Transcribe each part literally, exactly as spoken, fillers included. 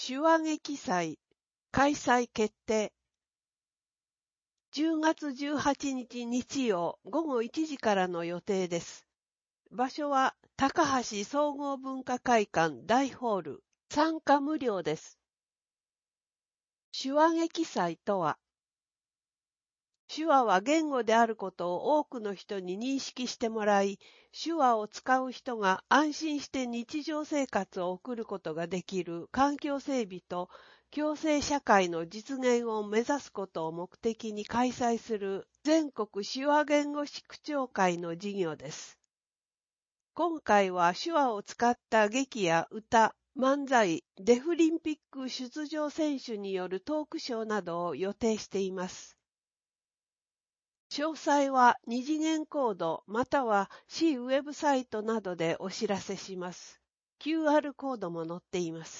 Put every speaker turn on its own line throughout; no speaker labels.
手話劇祭開催決定。じゅうがつじゅうはちにち日曜ごごいちじからの予定です。場所は高橋総合文化会館大ホール。参加無料です。手話劇祭とは、手話は言語であることを多くの人に認識してもらい、手話を使う人が安心して日常生活を送ることができる環境整備と共生社会の実現を目指すことを目的に開催する全国手話言語市区長会の事業です。今回は手話を使った劇や歌、漫才、デフリンピック出場選手によるトークショーなどを予定しています。詳細は二次元コードまたは市ウェブサイトなどでお知らせします。キューアール コードも載っています。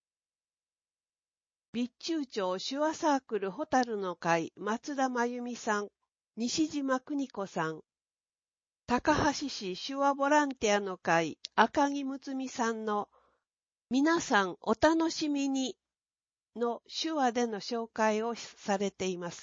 備中町手話サークルホタルの会松田真由美さん、西島邦子さん、高橋市手話ボランティアの会赤木睦美さんの皆さんお楽しみにの手話での紹介をされています。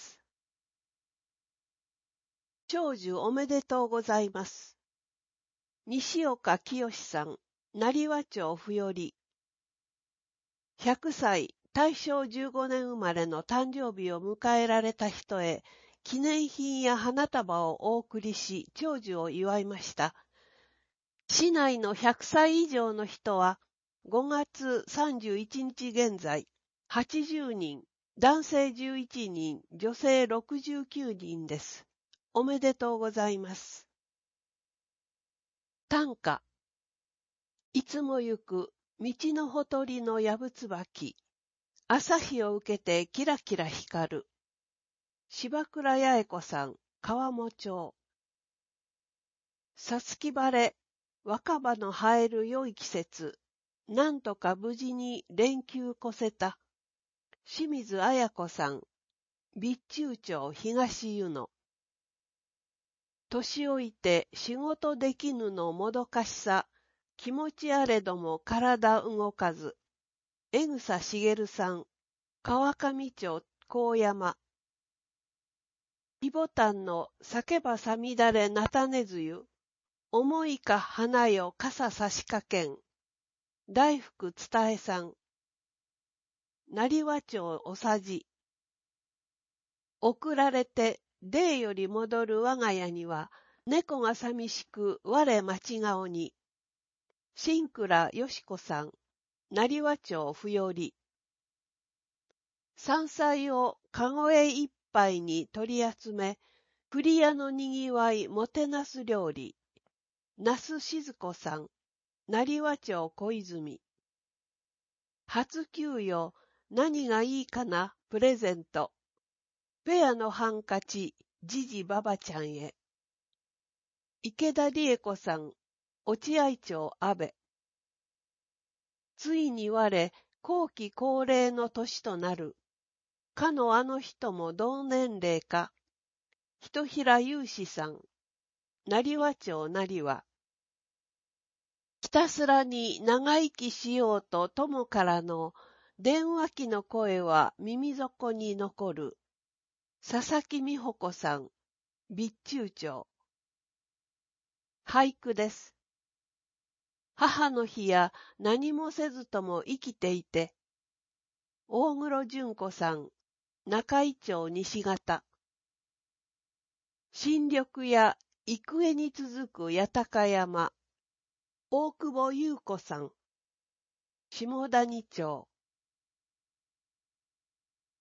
長寿おめでとうございます。西岡清さん、成羽町ふより。ひゃくさい、大正じゅうごねん生まれの誕生日を迎えられた人へ、記念品や花束をお送りし、長寿を祝いました。市内のひゃくさい以上の人は、ごがつさんじゅういちにち現在、はちじゅうにん、男性じゅういちにん、女性ろくじゅうきゅうにんです。おめでとうございます。短歌。いつも行く道のほとりのやぶつばき。朝日を受けてキラキラ光る。柴倉八重子さん、川面町。さつき晴れ、若葉の生える良い季節。なんとか無事に連休越せた。清水彩子さん、備中町東湯野。年老いて仕事できぬのもどかしさ。気持ちあれども体動かず。江草茂さん、川上町高山。イボタンの叫ばさみだれなたねずゆ。思いか花よ傘差しかけん。大福伝えさん。成羽町おさじ。送られて、霊より戻る我が家には、猫が寂しく我町顔に。新倉よしこさん。成羽町ふより。山菜をかごへ一杯に取り集め、栗屋のにぎわいもてなす料理。那須静子さん。成羽町小泉。初給与、何がいいかな、プレゼント。ペアのハンカチ、じじばばちゃんへ。池田理恵子さん。落合町安倍。ついに我、後期高齢の年となる。かのあの人も同年齢か。ひとひらゆうしさん。成羽町成羽。ひたすらに長生きしようと友からの電話機の声は耳底に残る。佐々木美穂子さん。備中町。俳句です。母の日や何もせずとも生きていて。大黒純子さん。中井町西方。新緑や幾重に続く八高山。大久保優子さん。下谷町。